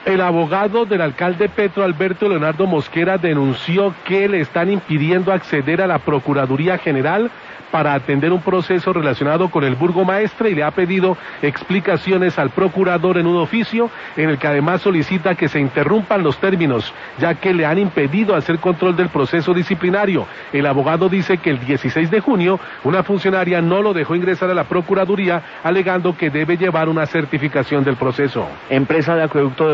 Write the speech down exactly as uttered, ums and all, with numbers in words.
El abogado del alcalde Petro, Alberto Leonardo Mosquera, denunció que le están impidiendo acceder a la Procuraduría General para atender un proceso relacionado con el burgomaestre y le ha pedido explicaciones al procurador en un oficio en el que además solicita que se interrumpan los términos, ya que le han impedido hacer control del proceso disciplinario. El abogado dice que el dieciséis de junio una funcionaria no lo dejó ingresar a la Procuraduría alegando que debe llevar una certificación del proceso. Empresa de acueducto de